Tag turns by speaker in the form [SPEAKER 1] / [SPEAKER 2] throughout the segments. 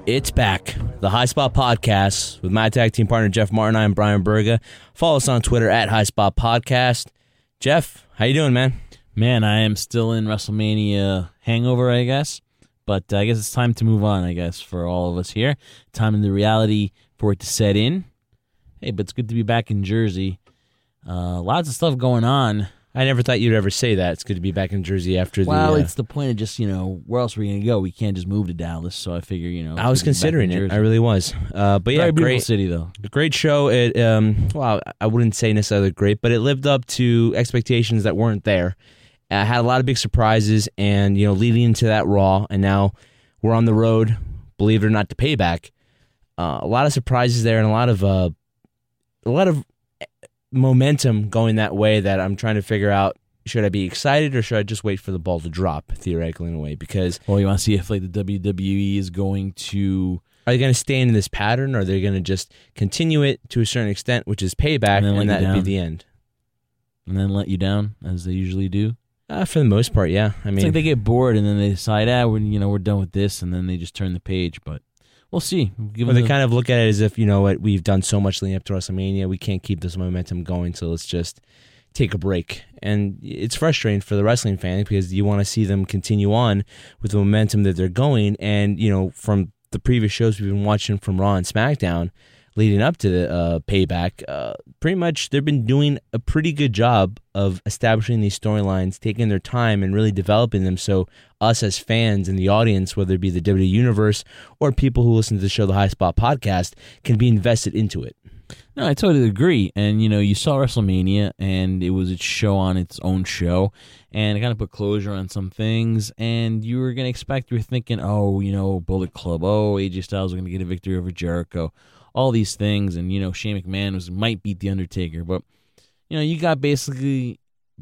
[SPEAKER 1] It's back. The High Spot Podcast with my tag team partner, Jeff Martin. I'm Brian Berga. Follow us on Twitter at High Spot Podcast. Jeff, how you doing, man?
[SPEAKER 2] Man, I am still in WrestleMania hangover, I guess. But I guess it's time to move on, I guess, for all of us here. Time in the reality for it to set in. Hey, but it's good to be back in Jersey. Lots of stuff going on.
[SPEAKER 1] I never thought you'd ever say that. It's good to be back in Jersey after the...
[SPEAKER 2] Well, it's the point of just, where else are we going to go? We can't just move to Dallas, so I figure,
[SPEAKER 1] I was considering it. I really was. But yeah,
[SPEAKER 2] very beautiful
[SPEAKER 1] great
[SPEAKER 2] city, though.
[SPEAKER 1] Great show. It, well, I wouldn't say necessarily great, but it lived up to expectations that weren't there. Had a lot of big surprises, and, leading into that Raw, and now we're on the road, believe it or not, to Payback. A lot of surprises there, and a lot of momentum going that way that I'm trying to figure out, should I be excited or should I just wait for the ball to drop, theoretically, in a way? Because...
[SPEAKER 2] Well, you want to see if the WWE is going to...
[SPEAKER 1] Are they going to stay in this pattern, or are they going to just continue it to a certain extent, which is Payback, and that would be the end?
[SPEAKER 2] And then let you down, as they usually do?
[SPEAKER 1] For the most part, yeah.
[SPEAKER 2] It's like they get bored, and then they decide, we're done with this, and then they just turn the page, but... We'll see.
[SPEAKER 1] They kind of look at it as if, we've done so much leading up to WrestleMania, we can't keep this momentum going, so let's just take a break. And it's frustrating for the wrestling fan because you want to see them continue on with the momentum that they're going. And, from the previous shows we've been watching from Raw and SmackDown leading up to the Payback, pretty much they've been doing a pretty good job of establishing these storylines, taking their time and really developing them, so us as fans and the audience, whether it be the WWE Universe or people who listen to the show, the High Spot Podcast, can be invested into it.
[SPEAKER 2] No, I totally agree. And, you saw WrestleMania, and it was its show on its own show, and it kind of put closure on some things, and you were going to expect, you were thinking, Bullet Club, AJ Styles was going to get a victory over Jericho, all these things, and, Shane McMahon might beat The Undertaker, but, you got basically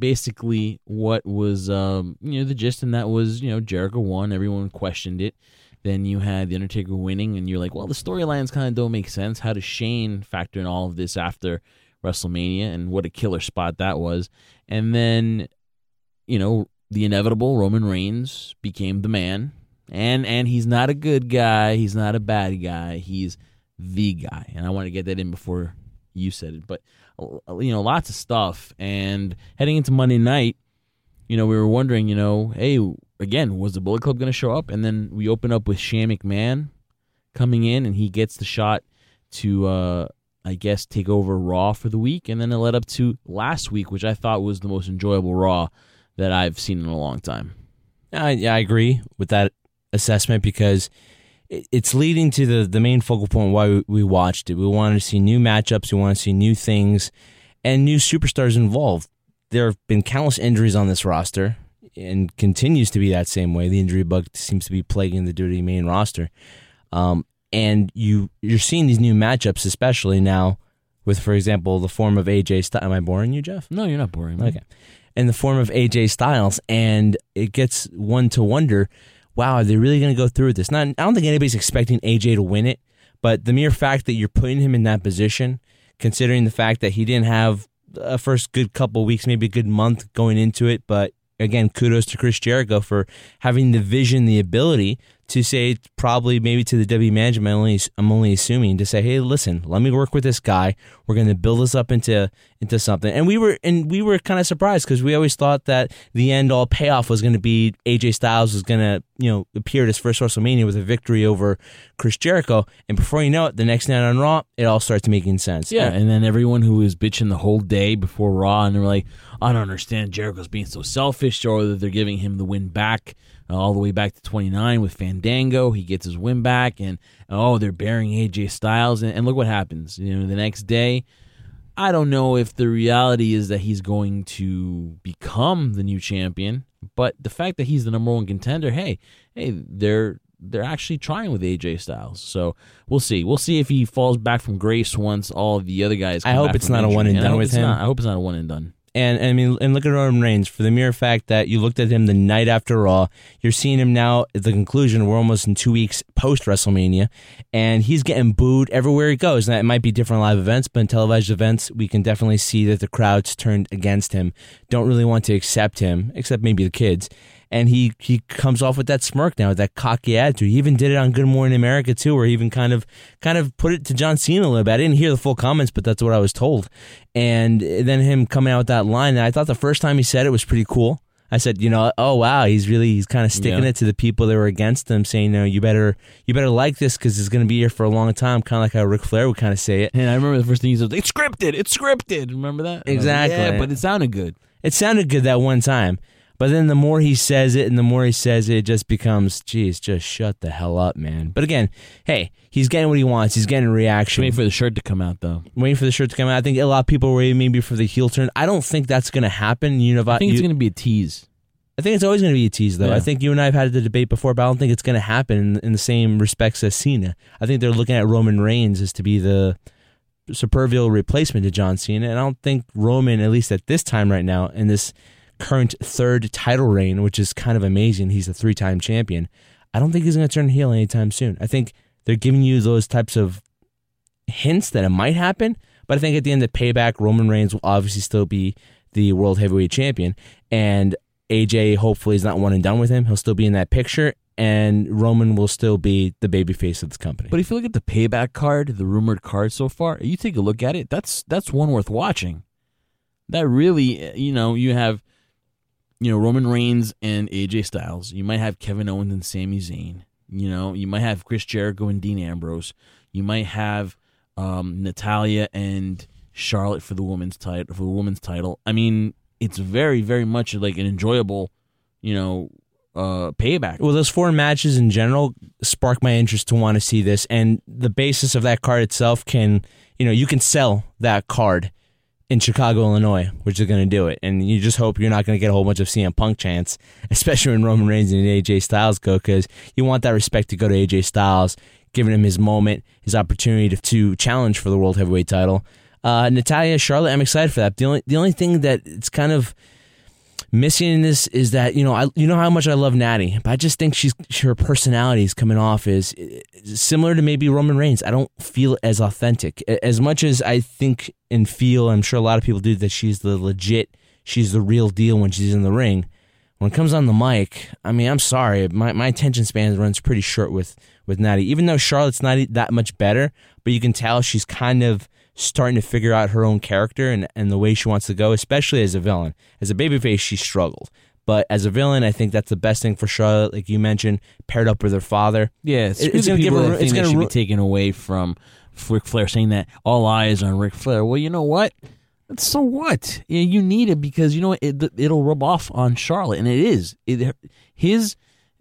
[SPEAKER 2] what was, the gist, and that was, Jericho won, everyone questioned it. Then you had The Undertaker winning, and you're like, well, the storylines kind of don't make sense. How does Shane factor in all of this after WrestleMania, and what a killer spot that was? And then, the inevitable Roman Reigns became the man, and he's not a good guy, he's not a bad guy, he's the guy. And I want to get that in before you said it, but, lots of stuff. And heading into Monday night, we were wondering, hey, again, was the Bullet Club going to show up? And then we open up with Shane McMahon coming in, and he gets the shot to, take over Raw for the week. And then it led up to last week, which I thought was the most enjoyable Raw that I've seen in a long time.
[SPEAKER 1] I agree with that assessment because it's leading to the main focal point why we watched it. We wanted to see new matchups, we want to see new things, and new superstars involved. There have been countless injuries on this roster, and continues to be that same way. The injury bug seems to be plaguing the WWE main roster. And you're seeing these new matchups, especially now with, for example, the form of AJ Styles. Am I boring you, Jeff?
[SPEAKER 2] No, you're not boring me.
[SPEAKER 1] Okay. In the form of AJ Styles, and it gets one to wonder, wow, are they really going to go through with this? I don't think anybody's expecting AJ to win it, but the mere fact that you're putting him in that position, considering the fact that he didn't have a first good couple weeks, maybe a good month going into it, but again, kudos to Chris Jericho for having the vision, the ability to say, probably maybe to the WWE management, I'm only assuming, to say, hey, listen, let me work with this guy. We're going to build this up into something. And we were kind of surprised because we always thought that the end all payoff was going to be AJ Styles was going to appear at his first WrestleMania with a victory over Chris Jericho. And before you know it, the next night on Raw, it all starts making sense.
[SPEAKER 2] Yeah, and then everyone who was bitching the whole day before Raw, and they were like, I don't understand Jericho's being so selfish, or that they're giving him the win back all the way back to 29 with Fandango. He gets his win back, and they're burying AJ Styles, and look what happens. The next day, I don't know if the reality is that he's going to become the new champion, but the fact that he's the number one contender, hey, they're actually trying with AJ Styles. So we'll see. We'll see if he falls back from grace once all of the other guys come
[SPEAKER 1] I hope it's not a one and done with him.
[SPEAKER 2] I hope it's not a one and done.
[SPEAKER 1] And look at Roman Reigns, for the mere fact that you looked at him the night after Raw, you're seeing him now at the conclusion. We're almost in 2 weeks post WrestleMania, and he's getting booed everywhere he goes. Now, it might be different live events, but in televised events, we can definitely see that the crowd's turned against him, don't really want to accept him, except maybe the kids. and he comes off with that smirk now, with that cocky attitude. He even did it on Good Morning America too, where he even kind of put it to John Cena a little bit. I didn't hear the full comments, but that's what I was told. And then him coming out with that line, and I thought the first time he said it was pretty cool. I said, oh wow, he's kind of sticking it to the people that were against him, saying, you better like this because it's going to be here for a long time, kind of like how Ric Flair would kind of say it.
[SPEAKER 2] And I remember the first thing he said, it's scripted. Remember that?
[SPEAKER 1] Exactly.
[SPEAKER 2] Yeah, but it sounded good.
[SPEAKER 1] It sounded good that one time. But then the more he says it it just becomes, geez, just shut the hell up, man. But again, hey, he's getting what he wants. He's getting a reaction.
[SPEAKER 2] Waiting for the shirt to come out, though.
[SPEAKER 1] Waiting for the shirt to come out. I think a lot of people were waiting maybe for the heel turn. I don't think that's going to happen.
[SPEAKER 2] I think it's going to be a tease.
[SPEAKER 1] I think it's always going to be a tease, though.
[SPEAKER 2] Yeah.
[SPEAKER 1] I think you and I have had the debate before, but I don't think it's going to happen in the same respects as Cena. I think they're looking at Roman Reigns as to be the supervial replacement to John Cena, and I don't think Roman, at least at this time right now, in this current third title reign, which is kind of amazing, he's a 3-time champion, I don't think he's going to turn heel anytime soon. I think they're giving you those types of hints that it might happen, but I think at the end of Payback, Roman Reigns will obviously still be the World Heavyweight Champion, and AJ hopefully is not one and done with him. He'll still be in that picture, and Roman will still be the babyface of this company.
[SPEAKER 2] But if you look at the Payback card, the rumored card so far, you take a look at it, that's one worth watching. That really, you have Roman Reigns and AJ Styles. You might have Kevin Owens and Sami Zayn. You might have Chris Jericho and Dean Ambrose. You might have Natalya and Charlotte for the women's title. I mean, it's very, very much like an enjoyable, Payback.
[SPEAKER 1] Well, those 4 matches in general spark my interest to want to see this, and the basis of that card itself you can sell that card in Chicago, Illinois, which is going to do it. And you just hope you're not going to get a whole bunch of CM Punk chants, especially when Roman Reigns and AJ Styles go, because you want that respect to go to AJ Styles, giving him his moment, his opportunity to challenge for the World Heavyweight title. Natalya, Charlotte, I'm excited for that. The only thing that it's kind of missing in this is that how much I love Natty, but I just think her personality is coming off is similar to maybe Roman Reigns. I don't feel as authentic as much as I think and feel. I'm sure a lot of people do that she's the real deal when she's in the ring. When it comes on the mic, I mean, I'm sorry, my attention span runs pretty short with Natty. Even though Charlotte's not that much better, but you can tell she's kind of starting to figure out her own character and the way she wants to go, especially as a villain. As a babyface, she struggled. But as a villain, I think that's the best thing for Charlotte, like you mentioned, paired up with her father.
[SPEAKER 2] Yeah, it's going to give her. It's going to be taken away from Ric Flair saying that all eyes on Ric Flair. Well, you know what? So what? You need it because it'll rub off on Charlotte, and it is. His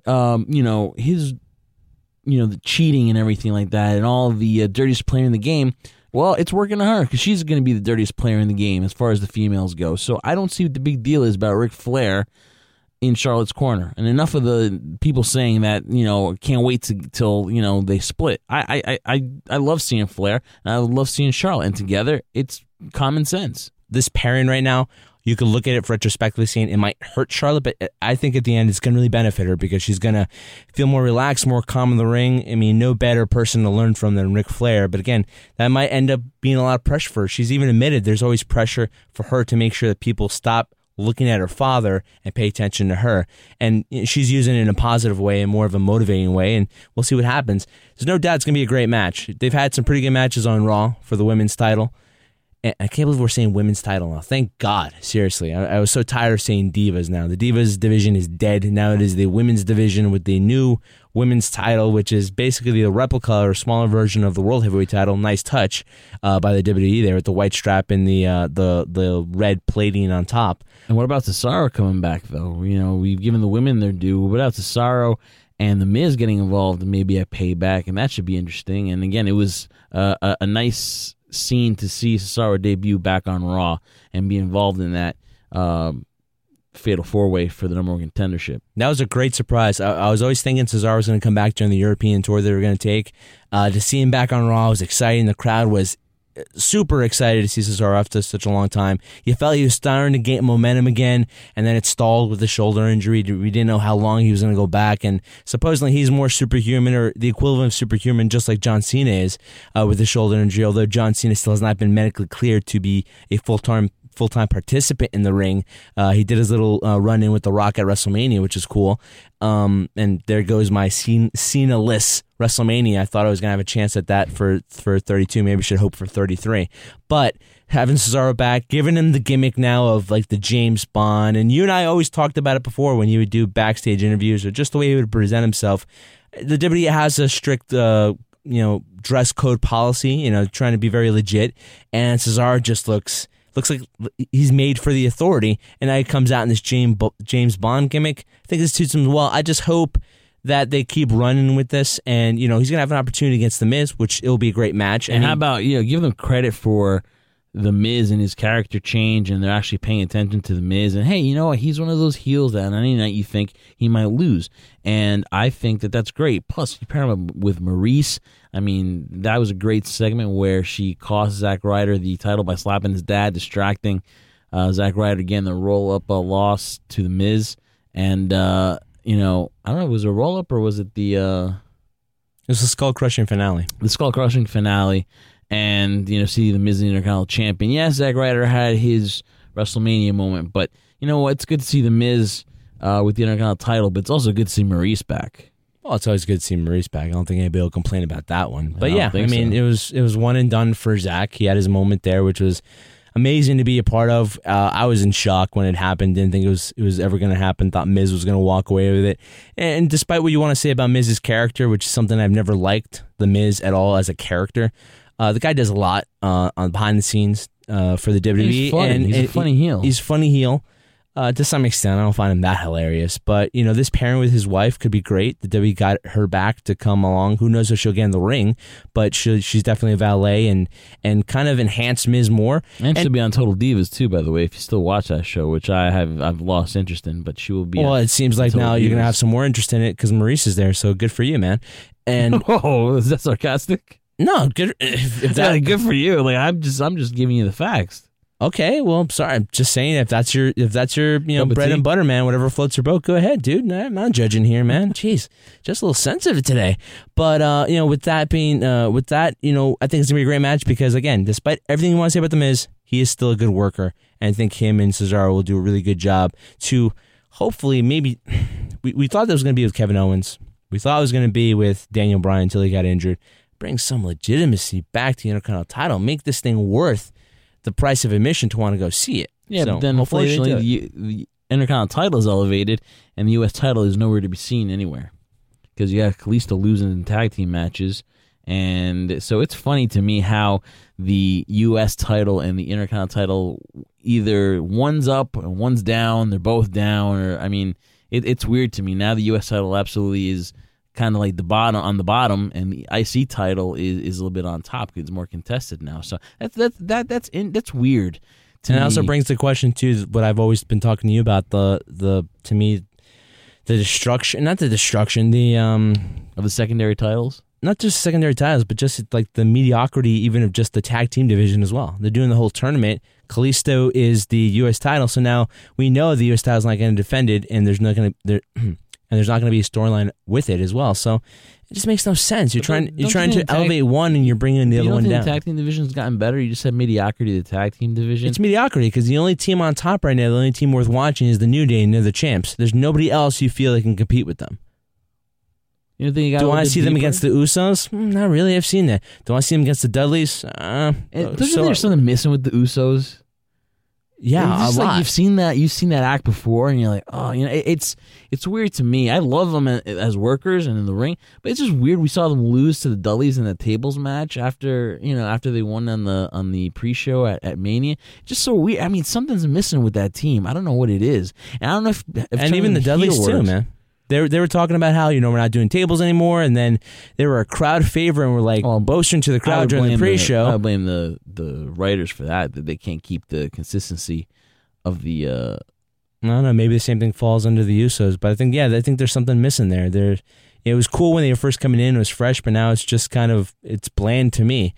[SPEAKER 2] the cheating and everything like that, and all the dirtiest player in the game. Well, it's working on her because she's going to be the dirtiest player in the game as far as the females go. So I don't see what the big deal is about Ric Flair in Charlotte's corner. And enough of the people saying that, can't wait till they split. I love seeing Flair, and I love seeing Charlotte. And together, it's common sense.
[SPEAKER 1] This pairing right now, you could look at it retrospectively saying it might hurt Charlotte, but I think at the end it's going to really benefit her because she's going to feel more relaxed, more calm in the ring. I mean, no better person to learn from than Ric Flair. But again, that might end up being a lot of pressure for her. She's even admitted there's always pressure for her to make sure that people stop looking at her father and pay attention to her. And she's using it in a positive way and more of a motivating way, and we'll see what happens. There's no doubt it's going to be a great match. They've had some pretty good matches on Raw for the women's title. I can't believe we're saying women's title now. Thank God. Seriously. I was so tired of saying divas now. The divas division is dead. Now it is the women's division with the new women's title, which is basically the replica or smaller version of the World Heavyweight title. Nice touch by the WWE there with the white strap and the red plating on top.
[SPEAKER 2] And what about Cesaro coming back, though? We've given the women their due. What about Cesaro and The Miz getting involved maybe at Payback? And that should be interesting. And again, it was a nice scene to see Cesaro debut back on Raw and be involved in that fatal 4-way for the number one contendership.
[SPEAKER 1] That was a great surprise. I was always thinking Cesaro was going to come back during the European tour they were going to take. To see him back on Raw was exciting. The crowd was super excited to see Cesaro after such a long time. You felt he was starting to get momentum again, and then it stalled with the shoulder injury. We didn't know how long he was going to go back, and supposedly he's more superhuman, or the equivalent of superhuman, just like John Cena is with the shoulder injury, although John Cena still has not been medically cleared to be a full-time full-time participant in the ring. He did his little run-in with The Rock at WrestleMania, which is cool. And there goes my Cena-less WrestleMania. I thought I was going to have a chance at that for 32. Maybe I should hope for 33. But having Cesaro back, giving him the gimmick now of like the James Bond, and you and I always talked about it before when he would do backstage interviews or just the way he would present himself. The WWE has a strict, dress code policy, trying to be very legit, and Cesaro just looks like he's made for the Authority, and now he comes out in this James Bond gimmick. I think this suits him well. I just hope that they keep running with this, and he's gonna have an opportunity against The Miz, which it'll be a great match.
[SPEAKER 2] And how about give them credit for The Miz and his character change, and they're actually paying attention to The Miz. And hey, you know what? He's one of those heels that on any night you think he might lose, and I think that that's great. Plus, you pair him with Maurice. I mean, that was a great segment where she cost Zack Ryder the title by slapping his dad, distracting Zack Ryder again. The roll up loss to The Miz, and I don't know, was it a roll up or was it the? It
[SPEAKER 1] was the skull crushing finale.
[SPEAKER 2] The skull crushing finale. And, see the Miz Intercontinental Champion. Yes, Zack Ryder had his WrestleMania moment, but you know what? It's good to see the Miz with the Intercontinental title, but it's also good to see Maurice back.
[SPEAKER 1] Well, it's always good to see Maurice back. I don't think anybody will complain about that one. But
[SPEAKER 2] so.
[SPEAKER 1] It was one and done for Zack. He had his moment there, which was amazing to be a part of. I was in shock when it happened. Didn't think it was ever going to happen. Thought Miz was going to walk away with it. And despite what you want to say about Miz's character, which is something I've never liked the Miz at all as a character, the guy does a lot on behind the scenes for the WWE.
[SPEAKER 2] He's funny. He's a funny heel.
[SPEAKER 1] He's a funny heel to some extent. I don't find him that hilarious. But, this pairing with his wife could be great. The WWE got her back to come along. Who knows if she'll get in the ring, but she's definitely a valet and kind of enhanced Miz more.
[SPEAKER 2] And she'll be on Total Divas, too, by the way, if you still watch that show, which I've lost interest in, but she will be
[SPEAKER 1] Well, it seems like now you're going to have some more interest in it because Maurice is there, so good for you, man. And
[SPEAKER 2] oh, is that sarcastic?
[SPEAKER 1] No, good. If
[SPEAKER 2] that's good for you. Like I'm just giving you the facts.
[SPEAKER 1] Okay, well, I'm sorry. I'm just saying if that's your bread and butter, man, whatever floats your boat, go ahead, dude. I'm not judging here, man. Jeez, just a little sensitive today. But with that, I think it's gonna be a great match because again, despite everything you want to say about the Miz, he is still a good worker, and I think him and Cesaro will do a really good job to hopefully maybe. We thought that was gonna be with Kevin Owens. We thought it was gonna be with Daniel Bryan until he got injured. Bring some legitimacy back to the Intercontinental title. Make this thing worth the price of admission to want to go see it.
[SPEAKER 2] Yeah, but then unfortunately the Intercontinental title is elevated and the U.S. title is nowhere to be seen anywhere because you have Kalisto losing in tag team matches. And so it's funny to me how the U.S. title and the Intercontinental title either one's up or one's down, they're both down. Or I mean, it's weird to me. Now the U.S. title absolutely is kind of like the bottom, and the IC title is a little bit on top because it's more contested now. So that's weird.
[SPEAKER 1] And it also brings the question too, what I've always been talking to you about the destruction, not the destruction,
[SPEAKER 2] of the secondary titles.
[SPEAKER 1] Not just secondary titles, but just like the mediocrity, even of just the tag team division as well. They're doing the whole tournament. Kalisto is the U.S. title, so now we know the U.S. title is not going to defend it, and there's not going to be a storyline with it as well. So it just makes no sense. You're trying to elevate one, and you're bringing the other one down.
[SPEAKER 2] The tag team division's gotten better. You just said mediocrity of the tag team division.
[SPEAKER 1] It's mediocrity because the only team on top right now, the only team worth watching, is the New Day, and they're the champs. There's nobody else you feel that can compete with them.
[SPEAKER 2] You don't think you got
[SPEAKER 1] Do I want to see them against the Usos? Not really. I've seen that. Do I want to see them against the Dudleys?
[SPEAKER 2] Don't you think there's something missing with the Usos?
[SPEAKER 1] Yeah, a lot.
[SPEAKER 2] You've seen that act before, and you're like, oh, it's weird to me. I love them as workers and in the ring, but it's just weird. We saw them lose to the Dudleys in the tables match after they won on the pre-show at Mania. Just so weird. I mean, something's missing with that team. I don't know what it is, and I don't know if
[SPEAKER 1] and even the Dudleys too, man. They were talking about how, we're not doing tables anymore, and then they were a crowd favorite and were like boasting to the crowd during the pre-show.
[SPEAKER 2] I blame the writers for that they can't keep the consistency of the...
[SPEAKER 1] I don't know, maybe the same thing falls under the Usos, but I think there's something missing there. It was cool when they were first coming in, it was fresh, but now it's just it's bland to me.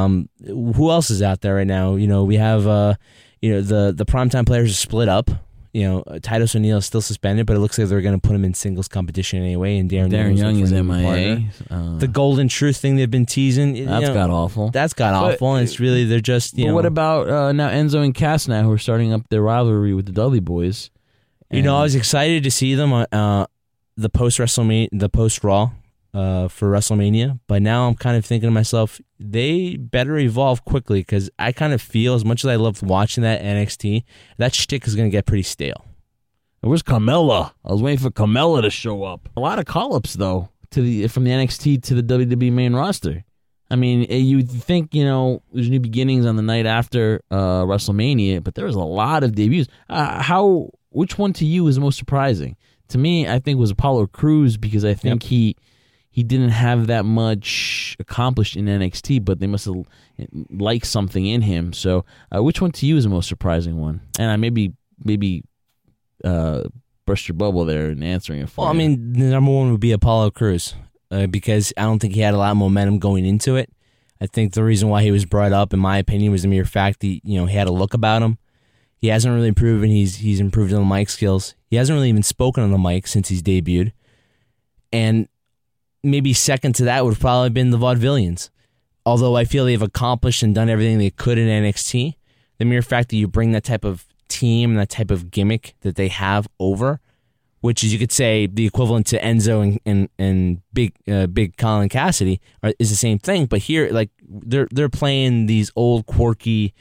[SPEAKER 1] Who else is out there right now? We have, the primetime players are split up. Titus O'Neil is still suspended, but it looks like they're going to put him in singles competition anyway. And Darren Young is
[SPEAKER 2] MIA.
[SPEAKER 1] The Golden Truth thing they've been teasing.
[SPEAKER 2] That's got awful.
[SPEAKER 1] That's got awful, and it's really they're just.
[SPEAKER 2] But what about now Enzo and Cass now, who are starting up their rivalry with the Dudley Boys?
[SPEAKER 1] I was excited to see them on the post WrestleMania, the post Raw. For WrestleMania, but now I'm kind of thinking to myself, they better evolve quickly because I kind of feel, as much as I loved watching that NXT, that shtick is going to get pretty stale.
[SPEAKER 2] Where's Carmella? I was waiting for Carmella to show up. A lot of call-ups though from the NXT to the WWE main roster. I mean, you'd think there's new beginnings on the night after WrestleMania, but there was a lot of debuts. Which one to you is most surprising? To me, I think it was Apollo Crews because I think he didn't have that much accomplished in NXT, but they must have liked something in him. So, which one to you is the most surprising one? And I maybe burst your bubble there in answering it for you.
[SPEAKER 1] Well, I mean, the number one would be Apollo Crews because I don't think he had a lot of momentum going into it. I think the reason why he was brought up, in my opinion, was the mere fact that he had a look about him. He hasn't really improved, and he's improved on the mic skills. He hasn't really even spoken on the mic since he's debuted. And maybe second to that would have probably been the Vaudevillians. Although I feel they've accomplished and done everything they could in NXT, the mere fact that you bring that type of team and that type of gimmick that they have over, which is, you could say, the equivalent to Enzo and Big Colin Cassidy, is the same thing. But here, like they're playing these old quirky,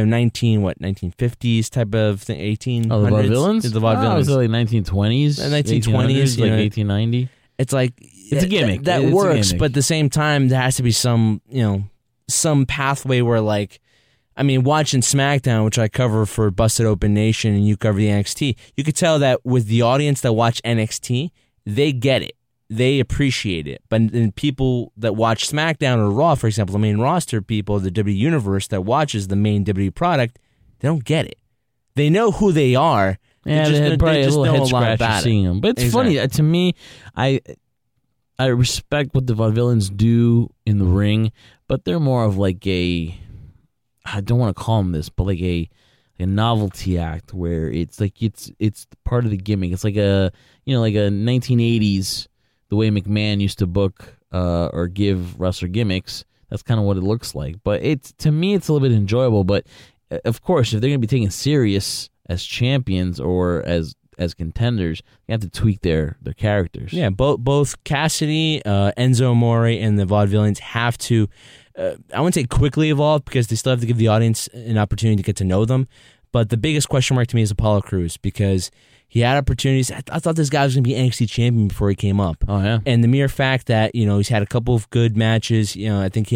[SPEAKER 1] 1950s type of thing, 1800s.
[SPEAKER 2] Oh, the Vaudevillains?
[SPEAKER 1] The Vaudevillains.
[SPEAKER 2] Oh, was it like 1920s?
[SPEAKER 1] 1920s,
[SPEAKER 2] like 1890.
[SPEAKER 1] It's like
[SPEAKER 2] it's a gimmick.
[SPEAKER 1] That
[SPEAKER 2] it's
[SPEAKER 1] works, but at the same time, there has to be some pathway where, like, I mean, watching SmackDown, which I cover for Busted Open Nation, and you cover the NXT, you could tell that with the audience that watch NXT, they get it, they appreciate it. But then people that watch SmackDown or Raw, for example, the main roster people, the WWE Universe that watches the main WWE product, they don't get it. They know who they are.
[SPEAKER 2] Yeah,
[SPEAKER 1] they
[SPEAKER 2] probably
[SPEAKER 1] just
[SPEAKER 2] a little
[SPEAKER 1] know
[SPEAKER 2] head
[SPEAKER 1] a lot
[SPEAKER 2] scratcher
[SPEAKER 1] about
[SPEAKER 2] seeing them. But it's funny to me. I respect what the Vaudevillains do in the ring, but they're more of like I don't want to call them this, but like a novelty act where it's like it's part of the gimmick. It's like a 1980s, the way McMahon used to book or give wrestler gimmicks. That's kind of what it looks like. But to me, it's a little bit enjoyable. But of course, if they're going to be taken serious as champions or as contenders, you have to tweak their characters.
[SPEAKER 1] Yeah, both Cassidy, Enzo Amore, and the Vaudevillains have to, I wouldn't say quickly evolve because they still have to give the audience an opportunity to get to know them. But the biggest question mark to me is Apollo Crews because he had opportunities. I thought this guy was going to be NXT champion before he came up.
[SPEAKER 2] Oh, yeah.
[SPEAKER 1] And the mere fact that, he's had a couple of good matches, I think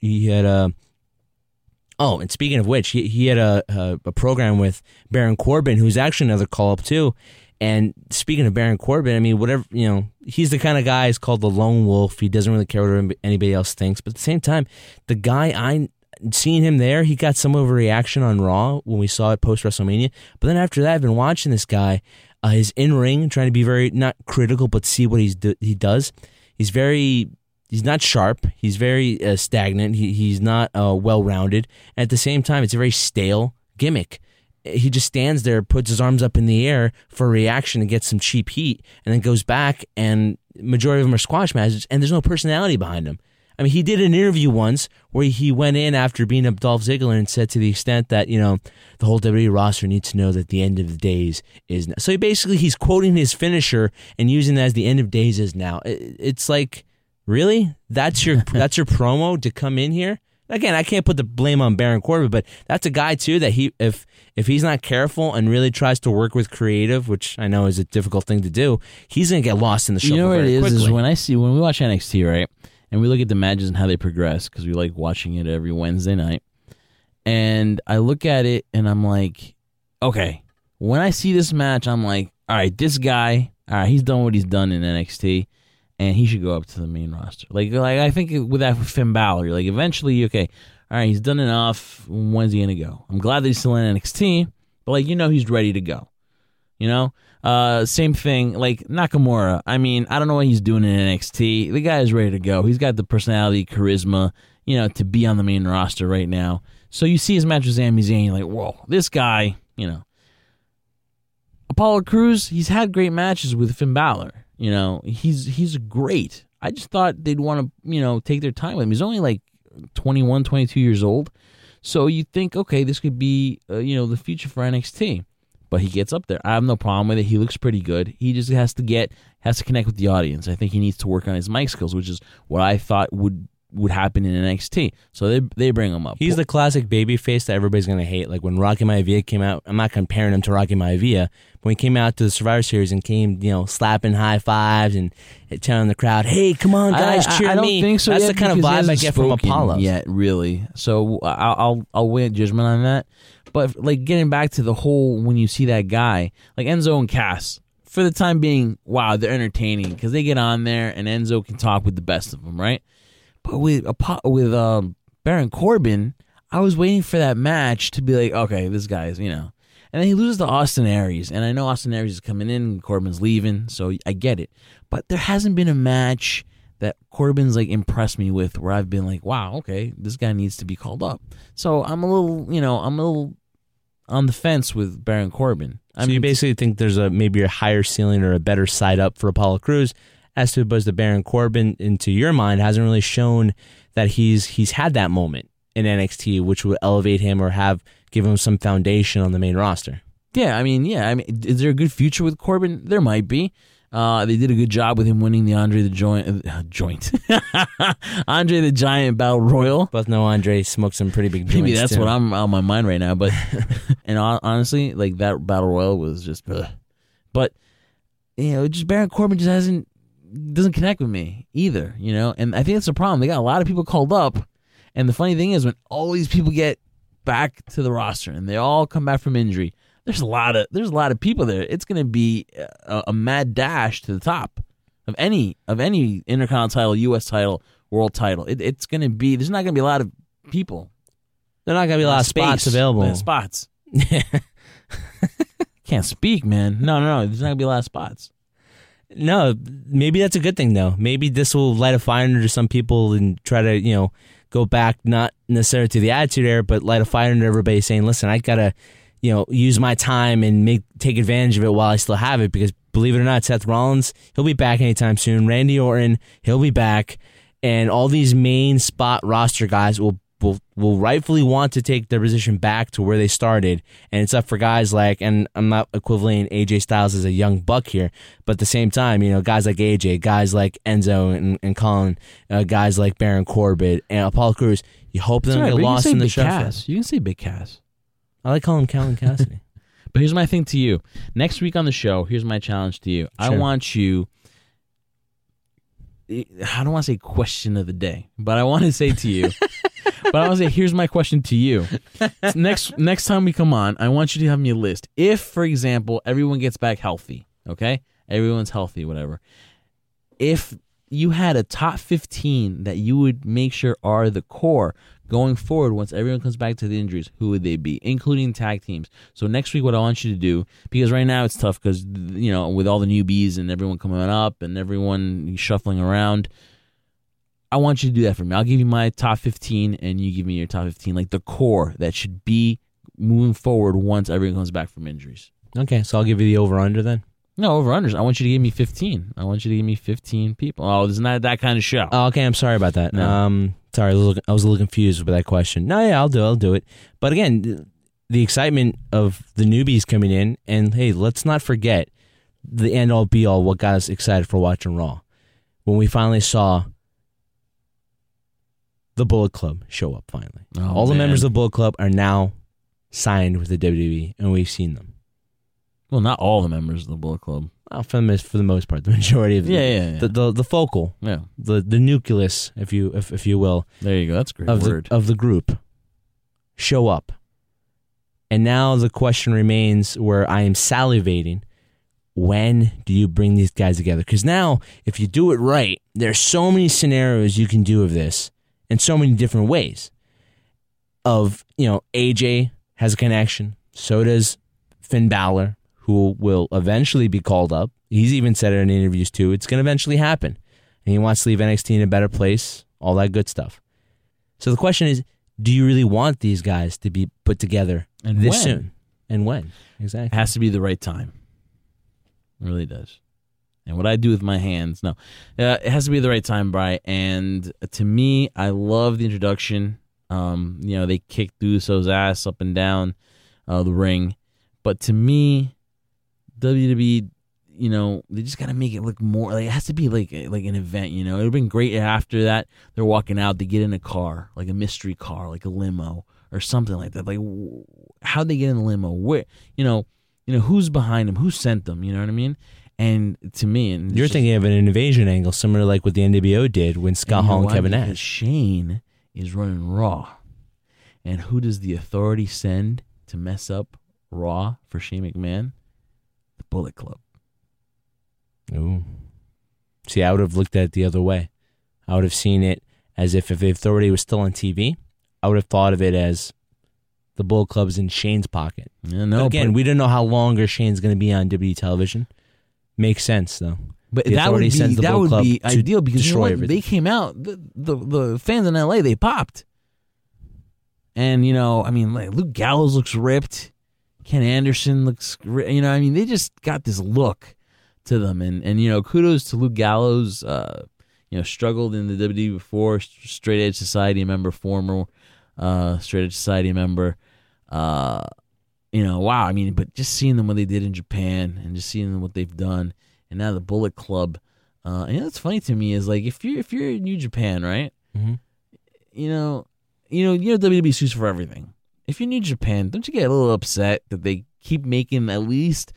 [SPEAKER 1] Oh, and speaking of which, he had a program with Baron Corbin, who's actually another call-up too. And speaking of Baron Corbin, I mean, whatever, he's the kind of guy who's called the lone wolf. He doesn't really care what anybody else thinks. But at the same time, the guy, seeing him there, he got some of a reaction on Raw when we saw it post-WrestleMania. But then after that, I've been watching this guy, his in-ring, trying to be very, not critical, but see what he does. He's not sharp. He's very stagnant. He's not well-rounded. And at the same time, it's a very stale gimmick. He just stands there, puts his arms up in the air for a reaction to get some cheap heat, and then goes back, and majority of them are squash matches, and there's no personality behind him. I mean, he did an interview once where he went in after beating up Dolph Ziggler and said to the extent that, the whole WWE roster needs to know that the end of the days is now. So he's quoting his finisher and using that as the end of days is now. It's like... Really? That's your promo to come in here? Again, I can't put the blame on Baron Corbin, but that's a guy too that if he's not careful and really tries to work with creative, which I know is a difficult thing to do, he's going to get lost in the shuffle.
[SPEAKER 2] You know what it is?
[SPEAKER 1] Quickly.
[SPEAKER 2] Is when we watch NXT, right, and we look at the matches and how they progress because we like watching it every Wednesday night, and I look at it and I'm like, okay, when I see this match, I'm like, all right, this guy, he's done what he's done in NXT. And he should go up to the main roster. Like I think with Finn Balor, like eventually, okay, all right, he's done enough. When's he gonna go? I'm glad that he's still in NXT, but he's ready to go. Same thing. Like Nakamura. I mean, I don't know what he's doing in NXT. The guy is ready to go. He's got the personality, charisma, to be on the main roster right now. So you see his match with Sami Zayn, you're like, whoa, this guy, Apollo Crews, he's had great matches with Finn Balor. You know, he's great. I just thought they'd want to, you know, take their time with him. He's only like 21, 22 years old. So you think, okay, this could be, you know, the future for NXT. But he gets up there. I have no problem with it. He looks pretty good. He just has to connect with the audience. I think he needs to work on his mic skills, which is what I thought would happen in NXT. So they bring him up.
[SPEAKER 1] He's the classic babyface that everybody's going to hate. Like when Rocky Maivia came out, I'm not comparing him to Rocky Maivia, but when he came out to the Survivor Series and came, you know, slapping high fives and telling the crowd, hey, come on, guys, cheer me.
[SPEAKER 2] I don't think so.
[SPEAKER 1] That's the kind of vibe I get from Apollo.
[SPEAKER 2] Yeah, really. So I'll weigh judgment on that. But like getting back to the whole, when you see that guy, like Enzo and Cass, for the time being, wow, they're entertaining because they get on there and Enzo can talk with the best of them, right? But with Baron Corbin, I was waiting for that match to be like, okay, this guy's, you know. And then he loses to Austin Aries. And I know Austin Aries is coming in and Corbin's leaving, so I get it. But there hasn't been a match that Corbin's like impressed me with where I've been like, wow, okay, this guy needs to be called up. So I'm a little on the fence with Baron Corbin.
[SPEAKER 1] So you basically think there's maybe a higher ceiling or a better side up for Apollo Crews as to opposed to Baron Corbin, into your mind, hasn't really shown that he's had that moment in NXT, which would elevate him or give him some foundation on the main roster.
[SPEAKER 2] Yeah, I mean, is there a good future with Corbin? There might be. They did a good job with him winning the Andre the Andre the Giant Battle Royal.
[SPEAKER 1] Both know Andre smoked some pretty big joints.
[SPEAKER 2] Maybe that's
[SPEAKER 1] too.
[SPEAKER 2] what I'm on my mind right now. But and honestly, like that Battle Royal was just. But you know, just Baron Corbin just doesn't connect with me either. You know, and I think that's the problem. They got a lot of people called up, and the funny thing is when all these people get back to the roster and they all come back from injury. There's a lot of people there. It's going to be a mad dash to the top of any Intercontinental title, U.S. title, World title. It's going to be. There's not going to be a lot of people.
[SPEAKER 1] There's not going to be a lot of spots available.
[SPEAKER 2] Spots. Can't speak, man. No. There's not going to be a lot of spots.
[SPEAKER 1] No, maybe that's a good thing though. Maybe this will light a fire under some people and try to, you know, go back not necessarily to the Attitude Era, but light a fire under everybody saying, listen, I gotta, you know, use my time and take advantage of it while I still have it, because believe it or not, Seth Rollins, he'll be back anytime soon. Randy Orton, he'll be back, and all these main spot roster guys will rightfully want to take their position back to where they started, and it's up for guys like, and I'm not equivalent AJ Styles as a young buck here, but at the same time, you know, guys like AJ, guys like Enzo and Colin, guys like Baron Corbin and Apollo Crews, you hope they don't get lost in the shuffle.
[SPEAKER 2] You can say Big Cass. I
[SPEAKER 1] like calling him Calvin Cassidy.
[SPEAKER 2] But here's my thing to you. Next week on the show, here's my challenge to you. Sure. I want you, I don't want to say question of the day, but I want to say to you, but I want to say, here's my question to you. Next time we come on, I want you to have me a list. If, for example, everyone gets back healthy, okay? Everyone's healthy, whatever. If you had a top 15 that you would make sure are the core going forward once everyone comes back to the injuries, who would they be, including tag teams? So next week, what I want you to do, because right now it's tough because, you know, with all the newbies and everyone coming up and everyone shuffling around, I want you to do that for me. I'll give you my top 15 and you give me your top 15, like the core that should be moving forward once everyone comes back from injuries.
[SPEAKER 1] Okay, so I'll give you the over-under then.
[SPEAKER 2] No, over-unders. I want you to give me 15. I want you to give me 15 people. Oh, this is not that kind of show.
[SPEAKER 1] Oh, okay, I'm sorry about that. No. Sorry, I was a little confused with that question. No, yeah, I'll do it. But again, the excitement of the newbies coming in, and hey, let's not forget the end-all, be-all, what got us excited for watching Raw. When we finally saw the Bullet Club show up finally. All the members of the Bullet Club are now signed with the WWE, and we've seen them.
[SPEAKER 2] Well, not all the members of the Bullet Club.
[SPEAKER 1] Well, for the most part, the majority of the focal, the nucleus, if you will.
[SPEAKER 2] There you go. That's a great word.
[SPEAKER 1] Of the group show up, and now the question remains, where I am salivating: when do you bring these guys together? Because now, if you do it right, there's so many scenarios you can do of this in so many different ways. Of, you know, AJ has a connection, so does Finn Balor, who will eventually be called up. He's even said it in interviews too. It's going to eventually happen. And he wants to leave NXT in a better place, all that good stuff. So the question is, do you really want these guys to be put together
[SPEAKER 2] and
[SPEAKER 1] this soon? And when? Exactly.
[SPEAKER 2] It has to be the right time. It really does. And what I do with my hands, no. It has to be the right time, Bri. And to me, I love the introduction. They kicked Uso's ass up and down the ring. But to me, WWE, they just got to make it look more like it has to be like an event. It would have been great after that. They're walking out, they get in a car, like a mystery car, like a limo or something like that. Like, how'd they get in the limo? Where, who's behind them? Who sent them? You know what I mean? And to me,
[SPEAKER 1] you're thinking of an invasion angle, similar to like what the NWO did when Scott Hall and Kevin Nash.
[SPEAKER 2] Shane is running Raw, and who does the Authority send to mess up Raw for Shane McMahon? The Bullet Club.
[SPEAKER 1] Ooh. See, I would have looked at it the other way. I would have seen it as if the Authority was still on TV, I would have thought of it as the Bullet Club's in Shane's pocket.
[SPEAKER 2] Yeah, no,
[SPEAKER 1] but again, we don't know how longer Shane's going to be on WWE television. Makes sense, though.
[SPEAKER 2] But that would be ideal because they came out, the fans in LA, they popped. And, Luke Gallows looks ripped. Ken Anderson looks, they just got this look to them. And kudos to Luke Gallows, struggled in the WWE before, Straight Edge Society member, former Straight Edge Society member. Wow. But just seeing them what they did in Japan and just seeing them what they've done, and now the Bullet Club. What's funny to me is like if you're in New Japan, right?
[SPEAKER 1] Mm-hmm.
[SPEAKER 2] WWE sues for everything. If you're New Japan, don't you get a little upset that they keep making at least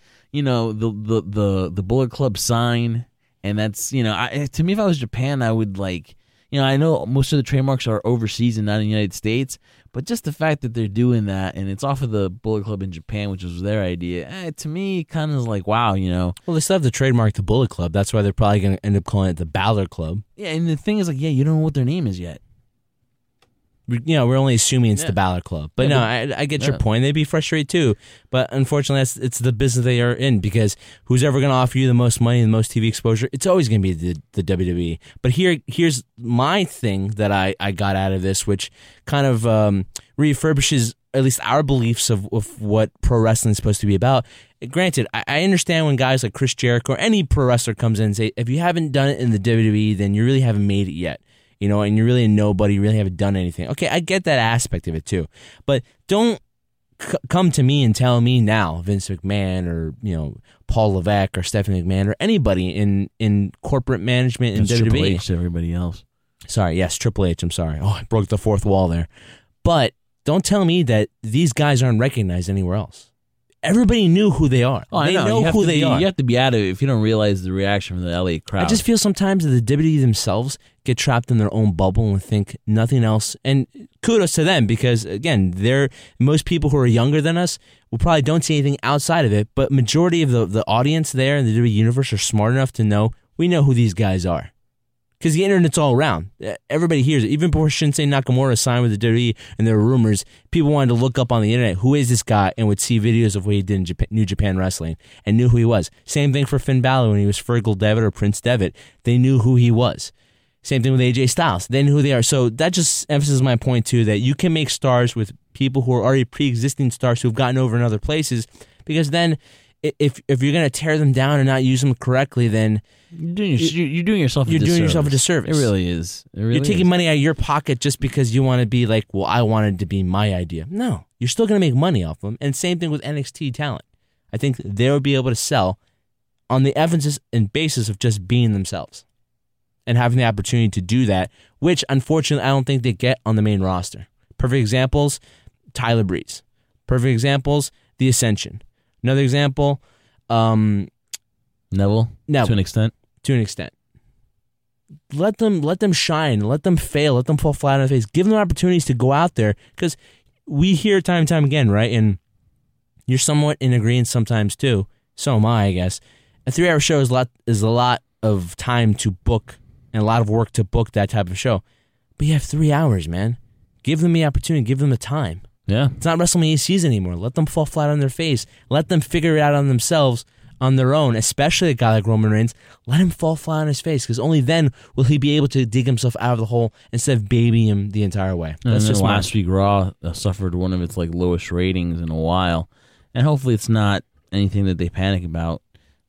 [SPEAKER 2] the Bullet Club sign? And that's to me, if I was Japan, I would like. I know most of the trademarks are overseas and not in the United States, but just the fact that they're doing that and it's off of the Bullet Club in Japan, which was their idea, to me, kind of is like, wow,
[SPEAKER 1] Well, they still have the trademark the Bullet Club. That's why they're probably going to end up calling it the Balor Club.
[SPEAKER 2] Yeah, and the thing is, like, you don't know what their name is yet.
[SPEAKER 1] We're only assuming it's the Balor Club. But I get your point. They'd be frustrated too. But unfortunately, it's the business they are in, because who's ever going to offer you the most money and the most TV exposure? It's always going to be the WWE. But here's my thing that I got out of this, which kind of refurbishes at least our beliefs of what pro wrestling is supposed to be about. Granted, I understand when guys like Chris Jericho or any pro wrestler comes in and say, if you haven't done it in the WWE, then you really haven't made it yet. And you're really a nobody, you really haven't done anything. Okay, I get that aspect of it too. But don't come to me and tell me now, Vince McMahon or, Paul Levesque or Stephanie McMahon or anybody in corporate management in WWE.
[SPEAKER 2] Triple H to everybody else.
[SPEAKER 1] Sorry, yes, Triple H, I'm sorry. Oh, I broke the fourth wall there. But don't tell me that these guys aren't recognized anywhere else. Everybody knew who they are.
[SPEAKER 2] Oh,
[SPEAKER 1] they know who they are.
[SPEAKER 2] You have to be out of it if you don't realize the reaction from the LA crowd.
[SPEAKER 1] I just feel sometimes that the WWE themselves get trapped in their own bubble and think nothing else. And kudos to them, because, again, most people who are younger than us will probably don't see anything outside of it. But majority of the audience there in the WWE universe are smart enough to know we know who these guys are. Because the internet's all around. Everybody hears it. Even before Shinsuke Nakamura signed with the WWE and there were rumors, people wanted to look up on the internet, who is this guy, and would see videos of what he did in New Japan Wrestling and knew who he was. Same thing for Finn Balor when he was Fergal Devitt or Prince Devitt. They knew who he was. Same thing with AJ Styles. They knew who they are. So that just emphasizes my point, too, that you can make stars with people who are already pre-existing stars who have gotten over in other places, because then if you're going to tear them down and not use them correctly, then
[SPEAKER 2] you're doing yourself a
[SPEAKER 1] disservice.
[SPEAKER 2] It really is.
[SPEAKER 1] You're taking money out of your pocket just because you want to be like, well, I wanted to be my idea. No, you're still going to make money off them. And same thing with NXT talent. I think they'll be able to sell on the emphasis and basis of just being themselves and having the opportunity to do that, which unfortunately I don't think they get on the main roster. Perfect examples, Tyler Breeze. Perfect examples, The Ascension. Another example,
[SPEAKER 2] Neville, to an extent.
[SPEAKER 1] Let them shine. Let them fail. Let them fall flat on their face. Give them opportunities to go out there, because we hear time and time again, right? And you're somewhat in agreement sometimes too. So am I guess. A 3-hour show is a lot of time to book and a lot of work to book that type of show. But you have 3 hours, man. Give them the opportunity. Give them the time.
[SPEAKER 2] Yeah.
[SPEAKER 1] It's not WrestleMania season anymore. Let them fall flat on their face. Let them figure it out on themselves, on their own, especially a guy like Roman Reigns. Let him fall flat on his face, because only then will he be able to dig himself out of the hole instead of babying him the entire way.
[SPEAKER 2] That's just last week Raw suffered one of its lowest ratings in a while, and hopefully it's not anything that they panic about.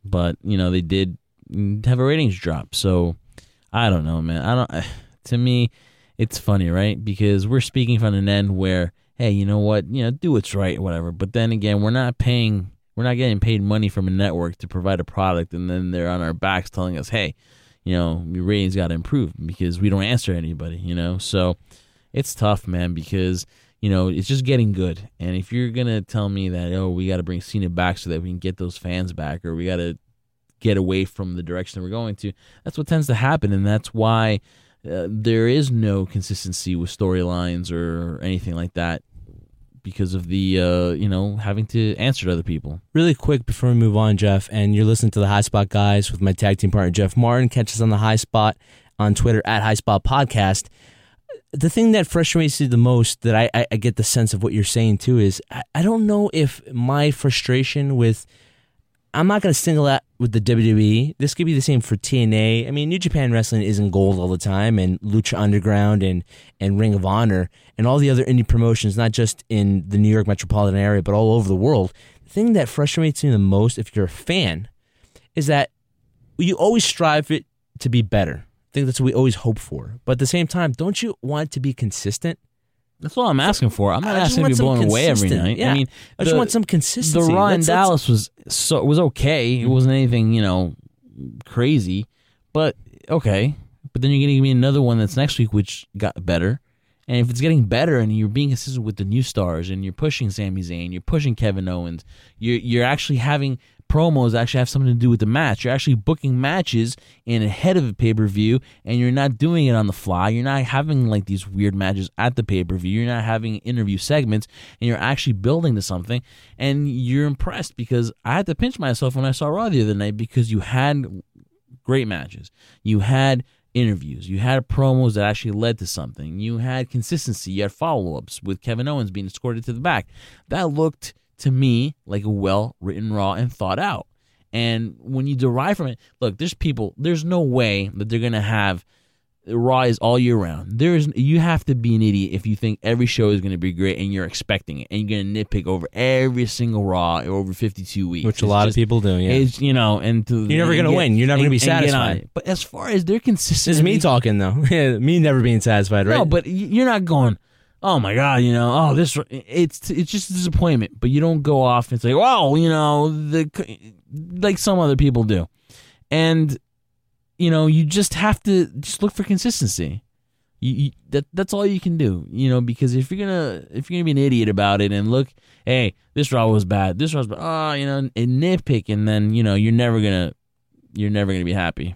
[SPEAKER 2] but they did have a ratings drop. So I don't know, man. To me, it's funny, right? Because we're speaking from an end where, hey, you know what, do what's right, whatever. But then again, we're not getting paid money from a network to provide a product, and then they're on our backs telling us, hey, your ratings got to improve because we don't answer anybody, So it's tough, man, because it's just getting good. And if you're gonna tell me that, we got to bring Cena back so that we can get those fans back, or we got to get away from the direction we're going to, that's what tends to happen, and that's why there is no consistency with storylines or anything like that, because of the having to answer to other people.
[SPEAKER 1] Really quick before we move on, Jeff, and you're listening to the High Spot Guys with my tag team partner Jeff Martin. Catch us on the High Spot on Twitter at High Spot Podcast. The thing that frustrates me the most, that I get the sense of what you're saying too, is I don't know if my frustration with, I'm not going to single out with the WWE. This could be the same for TNA. I mean, New Japan Wrestling isn't gold all the time, and Lucha Underground and Ring of Honor and all the other indie promotions, not just in the New York metropolitan area, but all over the world. The thing that frustrates me the most, if you're a fan, is that you always strive it to be better. I think that's what we always hope for. But at the same time, don't you want it to be consistent?
[SPEAKER 2] That's all I'm asking for. I'm not asking to be blown away every night.
[SPEAKER 1] Yeah.
[SPEAKER 2] I mean,
[SPEAKER 1] I just want some consistency.
[SPEAKER 2] The Raw in Dallas was okay. It wasn't anything, crazy, but okay. But then you're going to give me another one that's next week, which got better. And if it's getting better and you're being consistent with the new stars and you're pushing Sami Zayn, you're pushing Kevin Owens, you're actually having promos that actually have something to do with the match. You're actually booking matches in ahead of a pay-per-view, and you're not doing it on the fly. You're not having like these weird matches at the pay-per-view. You're not having interview segments, and you're actually building to something, and you're impressed, because I had to pinch myself when I saw Raw the other night, because you had great matches. You had interviews. You had promos that actually led to something. You had consistency. You had follow-ups with Kevin Owens being escorted to the back. That looked to me like a well-written Raw and thought out. And when you derive from it, look, there's no way that they're going to have Raw is all year round. You have to be an idiot if you think every show is going to be great and you're expecting it, and you're going to nitpick over every single Raw over 52 weeks.
[SPEAKER 1] Which a lot of people do, yeah.
[SPEAKER 2] It's, and
[SPEAKER 1] you're never going to win. You're never going to be satisfied.
[SPEAKER 2] But as far as their consistency...
[SPEAKER 1] This is me talking, though. Me never being satisfied, right?
[SPEAKER 2] No, but you're not going, oh my God, it's just a disappointment. But you don't go off and say, well, like some other people do. And, you just have to just look for consistency. That's all you can do, because if you're gonna be an idiot about it and look, hey, this Raw was bad, this Raw's bad, and nitpick, and then you're never gonna be happy.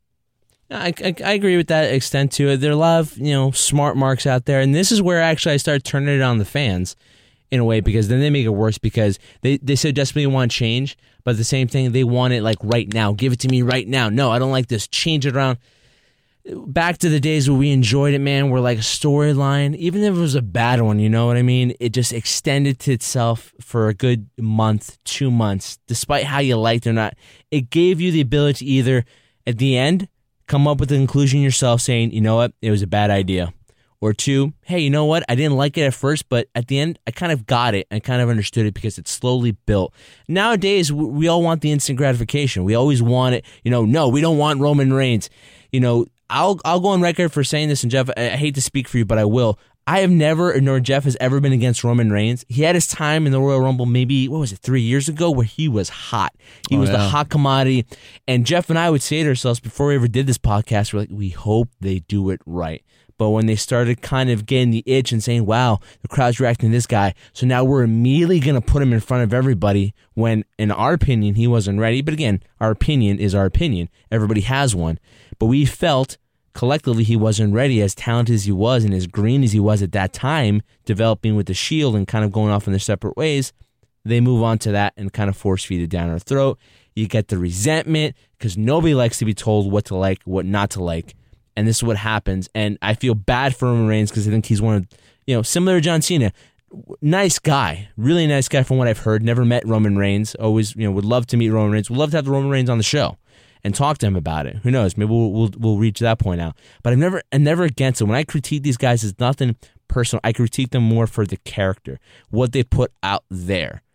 [SPEAKER 1] I agree with that extent to it. There are a lot of smart marks out there, and this is where actually I start turning it on the fans in a way, because then they make it worse, because they so desperately want change, but the same thing, they want it like right now. Give it to me right now. No, I don't like this. Change it around. Back to the days where we enjoyed it, man, where like a storyline, even if it was a bad one, you know what I mean? It just extended to itself for a good month, 2 months, despite how you liked it or not. It gave you the ability to either, at the end, come up with the conclusion yourself saying, you know what, it was a bad idea. Or 2, hey, you know what, I didn't like it at first, but at the end, I kind of got it. I kind of understood it because it slowly built. Nowadays, we all want the instant gratification. We always want it. No, we don't want Roman Reigns. I'll go on record for saying this, and Jeff, I hate to speak for you, but I will. I have never, nor Jeff has ever been against Roman Reigns. He had his time in the Royal Rumble maybe, 3 years ago, where he was hot. He was the hot commodity. And Jeff and I would say to ourselves before we ever did this podcast, we're like, we hope they do it right. But when they started kind of getting the itch and saying, wow, the crowd's reacting to this guy, so now we're immediately going to put him in front of everybody, when, in our opinion, he wasn't ready. But again, our opinion is our opinion. Everybody has one. But we felt collectively he wasn't ready, as talented as he was and as green as he was at that time, developing with the Shield and kind of going off in their separate ways. They move on to that and kind of force feed it down our throat. You get the resentment, because nobody likes to be told what to like, what not to like. And this is what happens. And I feel bad for Roman Reigns, because I think he's one of, similar to John Cena, nice guy, really nice guy from what I've heard. Never met Roman Reigns. Always, would love to meet Roman Reigns. Would love to have the Roman Reigns on the show and talk to him about it. Who knows? Maybe we'll reach that point out. But I'm never against it. When I critique these guys, it's nothing personal. I critique them more for the character, what they put out there.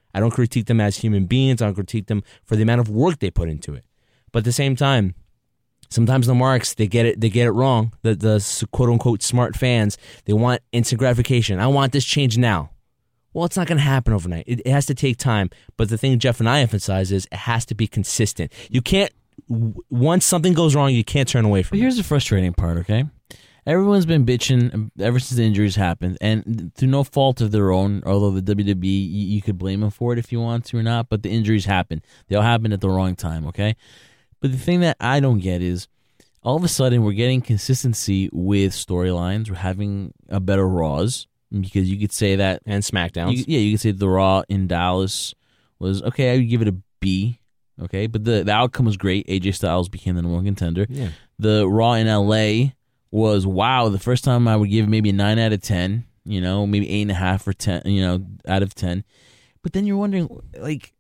[SPEAKER 1] I don't critique them as human beings. I don't critique them for the amount of work they put into it. But at the same time, sometimes the marks, they get it wrong. The quote unquote smart fans, they want instant gratification. I want this change now. Well, it's not going to happen overnight. It has to take time. But the thing Jeff and I emphasize is it has to be consistent. You can't, once something goes wrong, you can't turn away from it.
[SPEAKER 2] Here's the frustrating part, okay? Everyone's been bitching ever since the injuries happened, and through no fault of their own, although the WWE, you could blame them for it if you want to or not, but the injuries happened. They all happened at the wrong time, okay? But the thing that I don't get is all of a sudden we're getting consistency with storylines. We're having a better Raws. Because you could say that...
[SPEAKER 1] And SmackDowns.
[SPEAKER 2] You could say the Raw in Dallas was, okay, I would give it a B, okay? But the outcome was great. AJ Styles became the number one contender.
[SPEAKER 1] Yeah.
[SPEAKER 2] The Raw in LA was, wow, the first time I would give maybe a 9 out of 10, maybe 8.5 or 10, out of 10. But then you're wondering, like,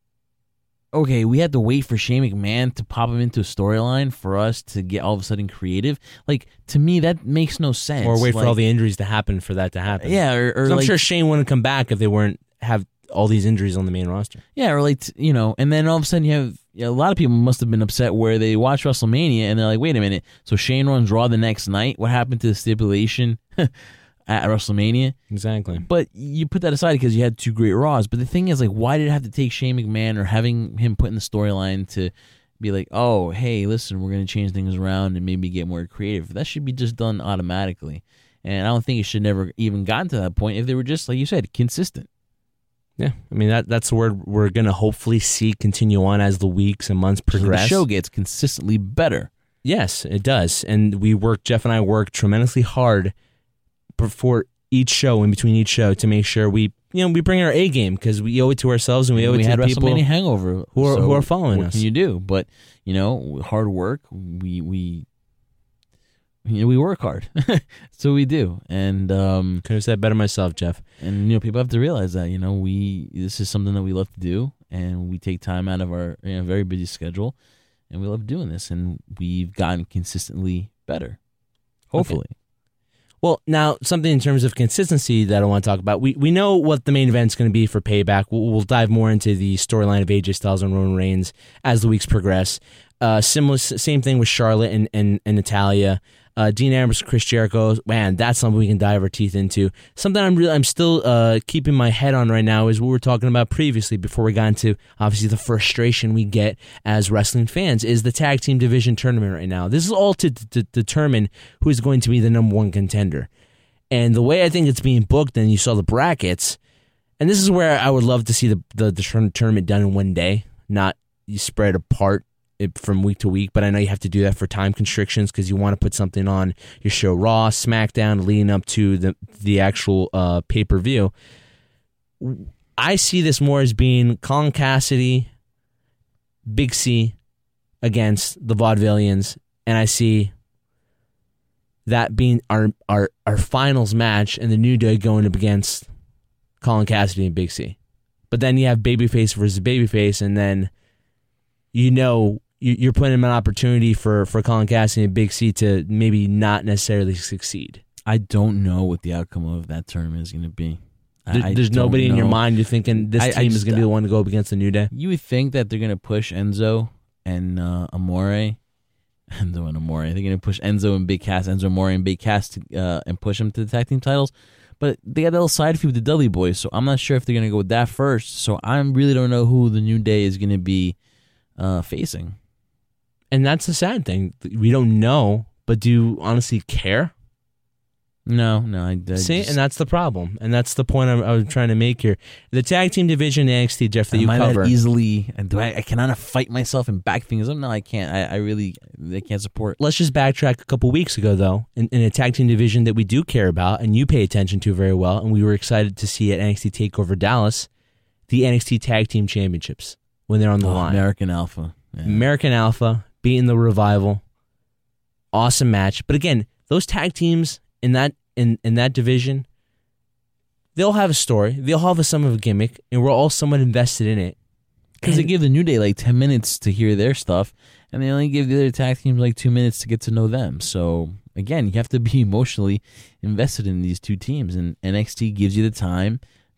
[SPEAKER 2] okay, we had to wait for Shane McMahon to pop him into a storyline for us to get all of a sudden creative. Like, to me, that makes no sense.
[SPEAKER 1] Or wait for all the injuries to happen for that to happen.
[SPEAKER 2] Yeah, or
[SPEAKER 1] I'm sure Shane wouldn't come back if they weren't have all these injuries on the main roster.
[SPEAKER 2] Yeah, or like, and then all of a sudden you have a lot of people must have been upset where they watch WrestleMania and they're like, wait a minute, so Shane runs Raw the next night? What happened to the stipulation at WrestleMania?
[SPEAKER 1] Exactly.
[SPEAKER 2] But you put that aside because you had two great Raws. But the thing is, like, why did it have to take Shane McMahon or having him put in the storyline to be like, oh, hey, listen, we're going to change things around and maybe get more creative? That should be just done automatically. And I don't think it should never even gotten to that point if they were just, like you said, consistent.
[SPEAKER 1] Yeah, I mean, that's the word we're going to hopefully see continue on as the weeks and months progress.
[SPEAKER 2] So the show gets consistently better.
[SPEAKER 1] Yes, it does. And Jeff and I work tremendously hard before each show, in between each show, to make sure we bring our A game, because we owe it to ourselves and we owe it to the people
[SPEAKER 2] WrestleMania hangover
[SPEAKER 1] who are following us.
[SPEAKER 2] What can you do? But, hard work, we work hard. So we do. And
[SPEAKER 1] could have said better myself, Jeff.
[SPEAKER 2] And people have to realize that this is something that we love to do, and we take time out of our very busy schedule, and we love doing this, and we've gotten consistently better. Hopefully.
[SPEAKER 1] Okay. Well, now something in terms of consistency that I want to talk about. We know what the main event's going to be for Payback. We'll dive more into the storyline of AJ Styles and Roman Reigns as the weeks progress. Same thing with Charlotte and Natalya. Dean Ambrose, Chris Jericho, man, that's something we can dive our teeth into. Something I'm still keeping my head on right now is what we were talking about previously before we got into, obviously, the frustration we get as wrestling fans, is the tag team division tournament right now. This is all to determine who is going to be the number one contender. And the way I think it's being booked, and you saw the brackets, and this is where I would love to see the tournament done in one day, not you spread apart from week to week, but I know you have to do that for time constrictions because you want to put something on your show Raw, SmackDown, leading up to the actual pay-per-view. I see this more as being Colin Cassidy, Big C against the Vaudevillians, and I see that being our finals match, and the New Day going up against Colin Cassidy and Big C. But then you have babyface versus babyface, and then you're putting him an opportunity for Colin Cassidy and Big C to maybe not necessarily succeed.
[SPEAKER 2] I don't know what the outcome of that tournament is going to be.
[SPEAKER 1] There's nobody in your mind you're thinking this team is going to be the one to go up against the New Day?
[SPEAKER 2] You would think that they're going to push Enzo and Amore. Enzo and Amore. They're going to push Enzo and Big Cass, Enzo Amore and Big Cass and push them to the tag team titles. But they got a little side feud with the Dudley Boys, so I'm not sure if they're going to go with that first. So I really don't know who the New Day is going to be facing.
[SPEAKER 1] And that's the sad thing. We don't know, but do you honestly care?
[SPEAKER 2] No.
[SPEAKER 1] See, and that's the problem. And that's the point I was trying to make here. The tag team division in NXT, Jeff, that you cover.
[SPEAKER 2] Easily, and I cannot fight myself and back things up? No, I can't. They can't support.
[SPEAKER 1] Let's just backtrack a couple weeks ago, though, in a tag team division that we do care about and you pay attention to very well, and we were excited to see at NXT TakeOver Dallas, the NXT Tag Team Championships, when they're on the line.
[SPEAKER 2] American Alpha. Yeah.
[SPEAKER 1] American Alpha beating the Revival. Awesome match. But again, those tag teams in that division, they'll have a story. They'll have some of a gimmick, and we're all somewhat invested in it.
[SPEAKER 2] Because they give the New Day like 10 minutes to hear their stuff, and they only give the other tag teams like 2 minutes to get to know them. So, again, you have to be emotionally invested in these two teams, and NXT gives you the time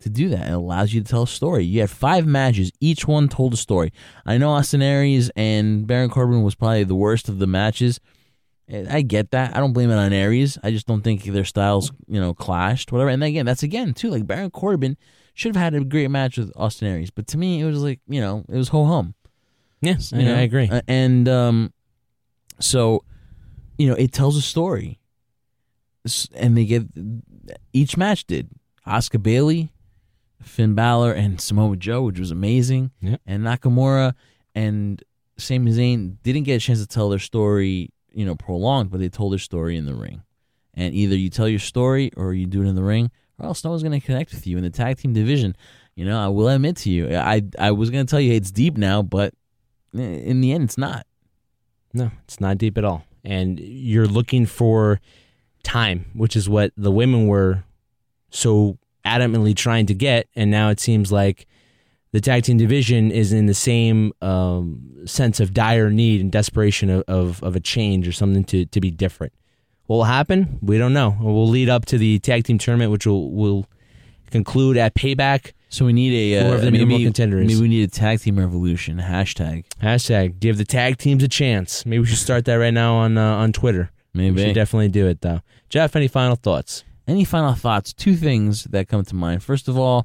[SPEAKER 2] to do that. It allows you to tell a story. You had 5 matches. Each one told a story. I know Austin Aries and Baron Corbin was probably the worst of the matches. I get that. I don't blame it on Aries. I just don't think their styles, clashed, whatever. And again, that's too, like Baron Corbin should have had a great match with Austin Aries. But to me, it was like, it was ho-hum.
[SPEAKER 1] Yes, I agree.
[SPEAKER 2] And so, it tells a story. And each match did. Asuka Bailey, Finn Balor, and Samoa Joe, which was amazing.
[SPEAKER 1] Yep.
[SPEAKER 2] And Nakamura and Sami Zayn didn't get a chance to tell their story, prolonged, but they told their story in the ring. And either you tell your story or you do it in the ring, or else no one's going to connect with you. In the tag team division, I will admit to you, I was going to tell you it's deep now, but in the end, it's not.
[SPEAKER 1] No, it's not deep at all. And you're looking for time, which is what the women were so adamantly trying to get, and now it seems like the tag team division is in the same sense of dire need and desperation of a change or something to be different. What will happen? We don't know. We'll lead up to the tag team tournament, which will conclude at Payback.
[SPEAKER 2] So we need
[SPEAKER 1] whoever the number one contender is.
[SPEAKER 2] Maybe we need a tag team revolution. Hashtag.
[SPEAKER 1] Give the tag teams a chance. Maybe we should start that right now on Twitter.
[SPEAKER 2] Maybe.
[SPEAKER 1] We should definitely do it, though. Jeff, any final thoughts?
[SPEAKER 2] Any final thoughts? 2 things that come to mind. First of all,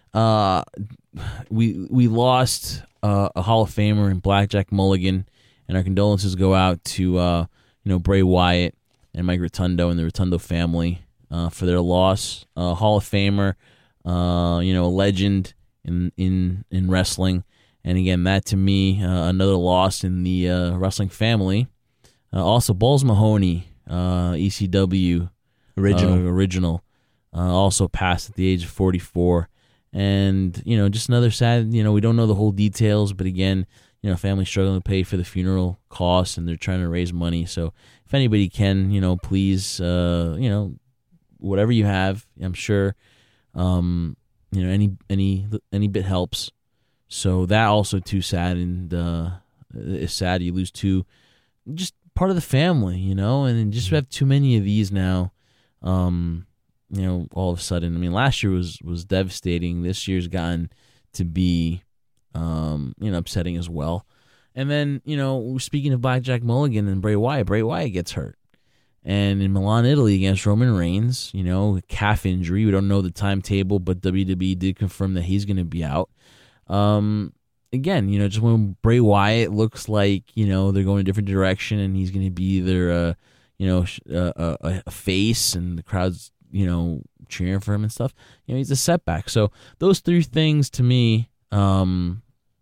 [SPEAKER 2] we lost a Hall of Famer in Blackjack Mulligan, and our condolences go out to Bray Wyatt and Mike Rotundo and the Rotundo family for their loss. Hall of Famer, a legend in wrestling, and again, that to me another loss in the wrestling family. Also, Balls Mahoney, ECW original, also passed at the age of 44. And, just another sad, we don't know the whole details, but again, family struggling to pay for the funeral costs and they're trying to raise money. So if anybody can, please, whatever you have, I'm sure, any bit helps. So that also too sad, and it's sad you lose 2, just part of the family, and just have too many of these now. All of a sudden, I mean, last year was devastating. This year's gotten to be, upsetting as well. And then, speaking of Blackjack Mulligan and Bray Wyatt gets hurt. And in Milan, Italy, against Roman Reigns, calf injury. We don't know the timetable, but WWE did confirm that he's going to be out. Again, just when Bray Wyatt looks like, they're going a different direction and he's going to be either, a face and the crowd's, cheering for him and stuff, he's a setback. So those 3 things to me are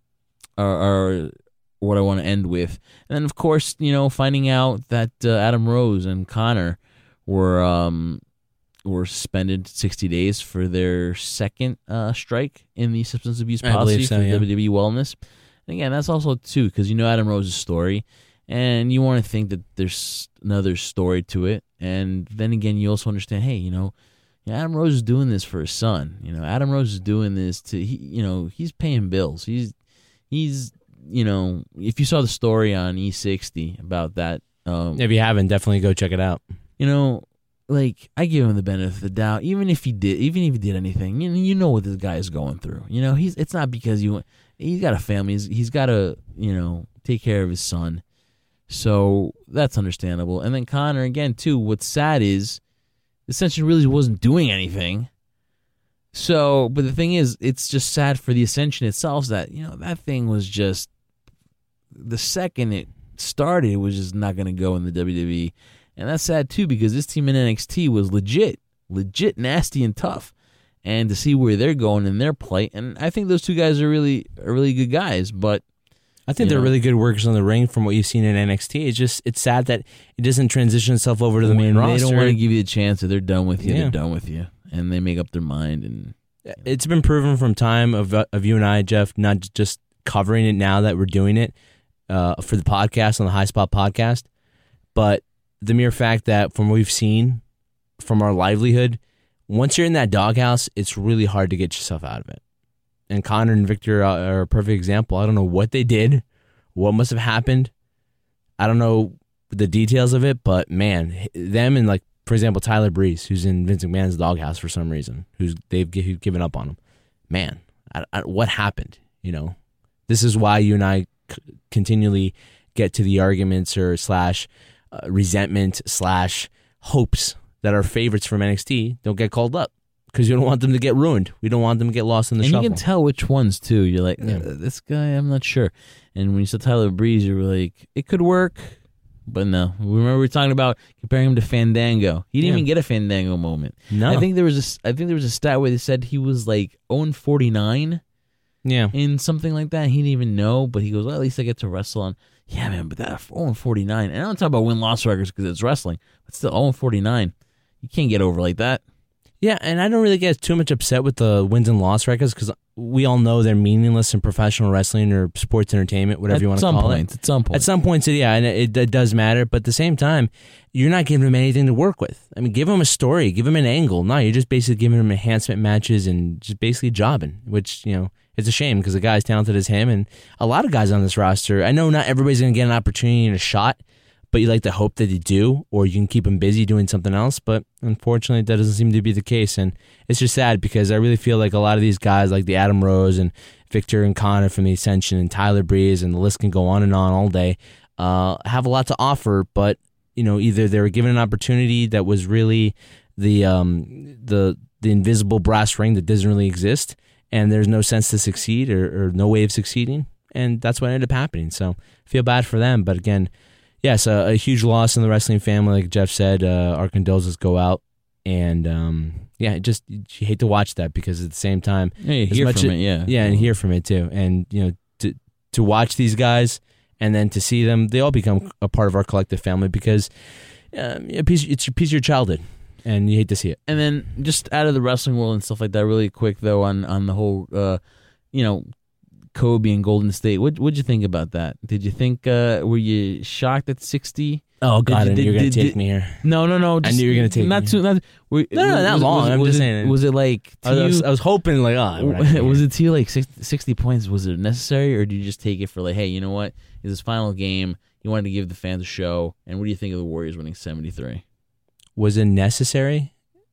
[SPEAKER 2] what I want to end with. And then, of course, finding out that Adam Rose and Connor were suspended 60 days for their second strike in the substance abuse policy for WWE Wellness. And again, that's also too because Adam Rose's story, and you want to think that there's another story to it. And then again, you also understand, hey, Adam Rose is doing this for his son. Adam Rose is doing this to he's paying bills. He's if you saw the story on E60 about that,
[SPEAKER 1] if you haven't, definitely go check it out.
[SPEAKER 2] Like, I give him the benefit of the doubt. Even if he did anything, you know what this guy is going through. It's not because he's got a family. He's got to take care of his son. So that's understandable. And then Connor, again, too, what's sad is the Ascension really wasn't doing anything. So, but the thing is, it's just sad for the Ascension itself that, that thing was just, the second it started, it was just not going to go in the WWE. And that's sad, too, because this team in NXT was legit nasty and tough. And to see where they're going in their play, and I think those 2 guys are really good guys, but
[SPEAKER 1] I think they're really good workers on the ring from what you've seen in NXT. It's sad that it doesn't transition itself over to the main roster.
[SPEAKER 2] They don't want to give you a chance. If they're done with you, they're done with you. And they make up their mind. And
[SPEAKER 1] it's been proven from time of you and I, Jeff, not just covering it now that we're doing it for the podcast on the High Spot podcast, but the mere fact that from what we've seen, from our livelihood, once you're in that doghouse, it's really hard to get yourself out of it. And Connor and Victor are a perfect example. I don't know what they did, what must have happened. I don't know the details of it, but man, them and like for example, Tyler Breeze, who's in Vince McMahon's doghouse for some reason, who's given up on him. Man, what happened? This is why you and I continually get to the arguments or / resentment / hopes that our favorites from NXT don't get called up, because you don't want them to get ruined. We don't want them to get lost in the shuffle.
[SPEAKER 2] And you can tell which ones too. You're like, this guy, I'm not sure. And when you said Tyler Breeze, you were like, it could work, but no. Remember we were talking about comparing him to Fandango. He didn't even get a Fandango moment.
[SPEAKER 1] No,
[SPEAKER 2] I think there was a stat where they said he was like 0-49.
[SPEAKER 1] Yeah,
[SPEAKER 2] in something like that. He didn't even know, but he goes, well, at least I get to wrestle on. Yeah, man, but that 0-49. And I don't talk about win-loss records because it's wrestling, but still 0-49. You can't get over like that.
[SPEAKER 1] Yeah, and I don't really get too much upset with the wins and loss records because we all know they're meaningless in professional wrestling or sports entertainment, whatever you want to call it.
[SPEAKER 2] At some point.
[SPEAKER 1] At some points, yeah, and it does matter. But at the same time, you're not giving them anything to work with. I mean, give them a story, give them an angle. No, you're just basically giving them enhancement matches and just basically jobbing, which, it's a shame because a guy as talented as him and a lot of guys on this roster, I know not everybody's going to get an opportunity and a shot, but you like to hope that they do, or you can keep them busy doing something else. But unfortunately, that doesn't seem to be the case. And it's just sad because I really feel like a lot of these guys, like the Adam Rose and Victor and Connor from the Ascension and Tyler Breeze, and the list can go on and on all day, have a lot to offer. But, either they were given an opportunity that was really the invisible brass ring that doesn't really exist, and there's no sense to succeed or no way of succeeding. And that's what ended up happening. So I feel bad for them. But again, yes, a huge loss in the wrestling family. Like Jeff said, our condolences go out. And you hate to watch that because at the same time,
[SPEAKER 2] you hear from it,
[SPEAKER 1] and hear from it too. And to watch these guys and then to see them, they all become a part of our collective family because it's a piece of your childhood. And you hate to see it.
[SPEAKER 2] And then just out of the wrestling world and stuff like that, really quick though, on the whole, Kobe and Golden State. What'd you think about that? Did you think were you shocked at 60?
[SPEAKER 1] Oh God, I knew you were gonna take me here.
[SPEAKER 2] No.
[SPEAKER 1] I knew you were gonna take me. Not long. I'm just saying.
[SPEAKER 2] Was it like?
[SPEAKER 1] I was hoping like,
[SPEAKER 2] was it to you like 60 points? Was it necessary, or did you just take it for like, hey, you know what? It's this final game. You wanted to give the fans a show, and what do you think of the Warriors winning 73?
[SPEAKER 1] Was it necessary?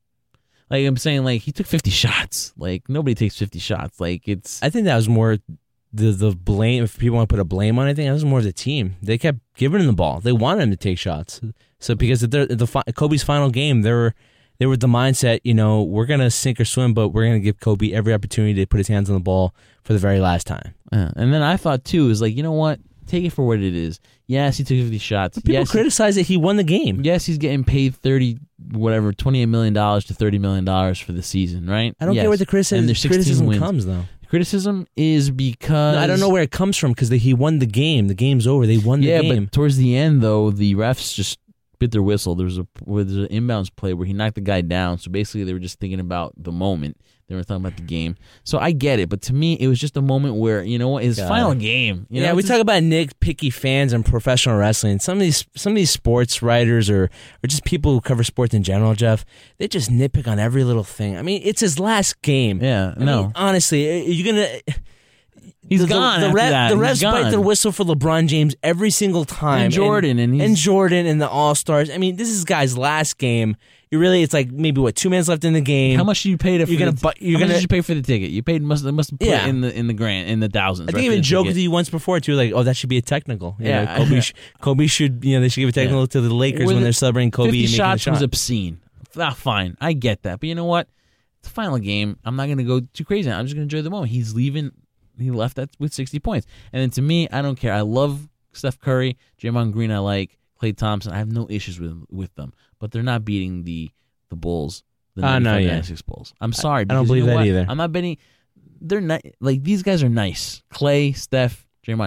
[SPEAKER 2] Like I'm saying, like he took 50 shots. Like nobody takes 50 shots. Like it's.
[SPEAKER 1] I think that was more the blame. If people want to put a blame on anything, that was more the team. They kept giving him the ball. They wanted him to take shots. So because Kobe's final game, they were the mindset. We're gonna sink or swim, but we're gonna give Kobe every opportunity to put his hands on the ball for the very last time.
[SPEAKER 2] And then I thought too is like, you know what? Take it for what it is. Yes, he took 50 shots.
[SPEAKER 1] But people criticize that he won the game.
[SPEAKER 2] Yes, he's getting paid $28 million to $30 million for the season, right?
[SPEAKER 1] I don't care what the criticism comes, though.
[SPEAKER 2] The criticism is because...
[SPEAKER 1] I don't know where it comes from because he won the game. The game's over. They won the game.
[SPEAKER 2] Yeah, but towards the end, though, the refs just bit their whistle. There's an inbounds play where he knocked the guy down. So basically, they were just thinking about the moment. They were talking about the game. So I get it, but to me, it was just a moment where, his final game.
[SPEAKER 1] We talk about nitpicky fans and professional wrestling. Some of these sports writers or just people who cover sports in general, Jeff, they just nitpick on every little thing. I mean, it's his last game.
[SPEAKER 2] Yeah,
[SPEAKER 1] I mean, honestly, you're going to...
[SPEAKER 2] He's gone.
[SPEAKER 1] The refs bite their whistle for LeBron James every single time.
[SPEAKER 2] And Jordan. And
[SPEAKER 1] Jordan and the All-Stars. I mean, this is guy's last game. It's like maybe 2 minutes left in the game.
[SPEAKER 2] How much did you pay did you pay for the ticket? You paid must have put it in the thousands.
[SPEAKER 1] I think even joked with you once before too, like, that should be a technical. Kobe should they should give a technical to the Lakers when they're celebrating Kobe.
[SPEAKER 2] 50
[SPEAKER 1] making
[SPEAKER 2] shots
[SPEAKER 1] a shot.
[SPEAKER 2] was obscene. Fine, I get that, but you know what? It's a final game. I'm not going to go too crazy. I'm just going to enjoy the moment. He's leaving. He left that with 60 points, and then to me, I don't care. I love Steph Curry, Draymond Green. I like Klay Thompson. I have no issues with them, but they're not beating the Bulls. The 96 Bulls. I'm sorry.
[SPEAKER 1] I don't believe that either.
[SPEAKER 2] I'm not betting. They're not like these guys are nice. Klay, Steph, Draymond,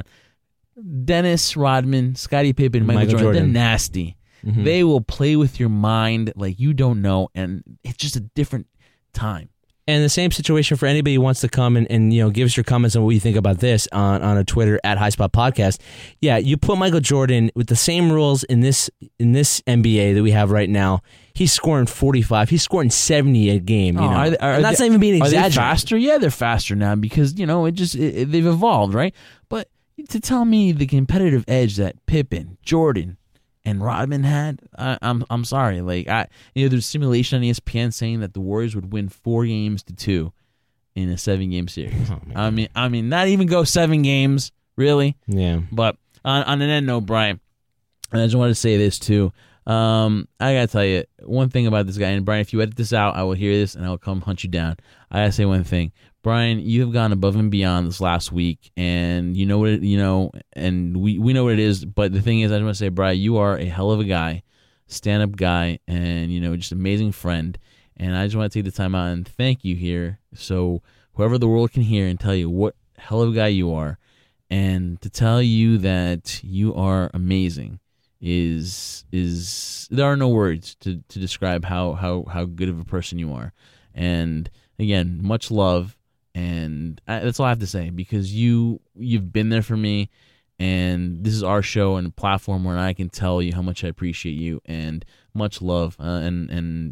[SPEAKER 2] Dennis Rodman, Scottie Pippen, Michael Jordan. They're nasty. Mm-hmm. They will play with your mind like you don't know, and it's just a different time.
[SPEAKER 1] And the same situation for anybody who wants to come and give us your comments on what you think about this on a Twitter at Highspot Podcast. Yeah, you put Michael Jordan with the same rules in this NBA that we have right now. He's scoring 45. He's scoring 70 a game. That's not even being exaggerated.
[SPEAKER 2] Are they faster? Yeah, they're faster now because they've evolved, right? But to tell me the competitive edge that Pippen, Jordan, and Rodman had, I'm sorry. Like, there's simulation on ESPN saying that the Warriors would win 4-2 in a 7-game series.
[SPEAKER 1] Oh,
[SPEAKER 2] I mean, not even go 7 games, really.
[SPEAKER 1] Yeah.
[SPEAKER 2] But on an end note, Brian, I just wanted to say this too. I gotta tell you one thing about this guy, and Brian, if you edit this out, I will hear this and I will come hunt you down. I gotta say one thing. Brian, you have gone above and beyond this last week, and you know what and we know what it is. But the thing is, I just want to say, Brian, you are a hell of a guy, stand-up guy, and just amazing friend. And I just want to take the time out and thank you here, so whoever the world can hear and tell you what hell of a guy you are, and to tell you that you are amazing is there are no words to describe how good of a person you are. And again, much love. And that's all I have to say, because you've been there for me, and this is our show and platform where I can tell you how much I appreciate you, and much love. I'm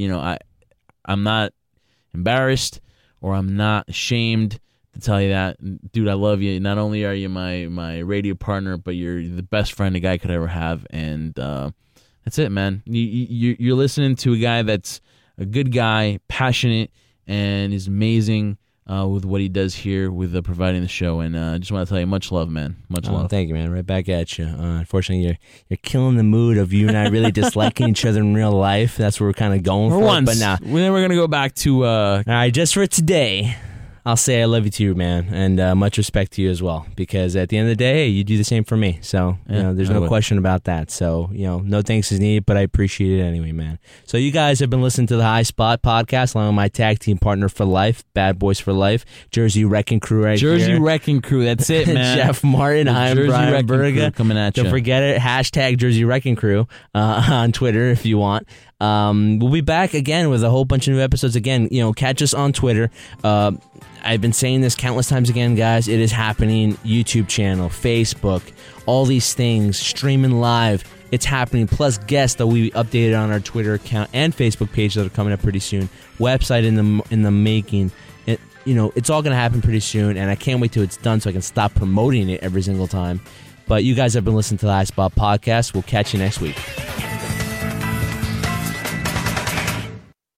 [SPEAKER 2] not embarrassed or I'm not ashamed to tell you that, dude. I love you. Not only are you my radio partner, but you're the best friend a guy could ever have, and that's it, man. You're listening to a guy that's a good guy, passionate, and is amazing. With what he does here with providing the show, and I just want to tell you, much love, man. Much love.
[SPEAKER 1] Thank you, man. Right back at you. Unfortunately, you're killing the mood of you and I really disliking each other in real life. That's what we're kind of going for.
[SPEAKER 2] Once,
[SPEAKER 1] but now
[SPEAKER 2] then we're gonna go back to.
[SPEAKER 1] All right, just for today, I'll say I love you too, man, and much respect to you as well. Because at the end of the day, hey, you do the same for me. So there's no question about that. So no thanks is needed, but I appreciate it anyway, man. So you guys have been listening to the High Spot podcast, along with my tag team partner for life, Bad Boys for Life, Jersey Wrecking Crew here.
[SPEAKER 2] Jersey Wrecking Crew, that's it, man.
[SPEAKER 1] Jeff Martin, I'm
[SPEAKER 2] Jersey
[SPEAKER 1] Brian
[SPEAKER 2] Berga coming at you.
[SPEAKER 1] Don't forget it. # Jersey Wrecking Crew on Twitter if you want. We'll be back again with a whole bunch of new episodes. Again, catch us on Twitter. I've been saying this countless times again, guys. It is happening. YouTube channel, Facebook, all these things, streaming live. It's happening. Plus guests that we updated on our Twitter account and Facebook page that are coming up pretty soon. Website in the making. It's all going to happen pretty soon, and I can't wait till it's done so I can stop promoting it every single time. But you guys have been listening to the High Spot podcast. We'll catch you next week.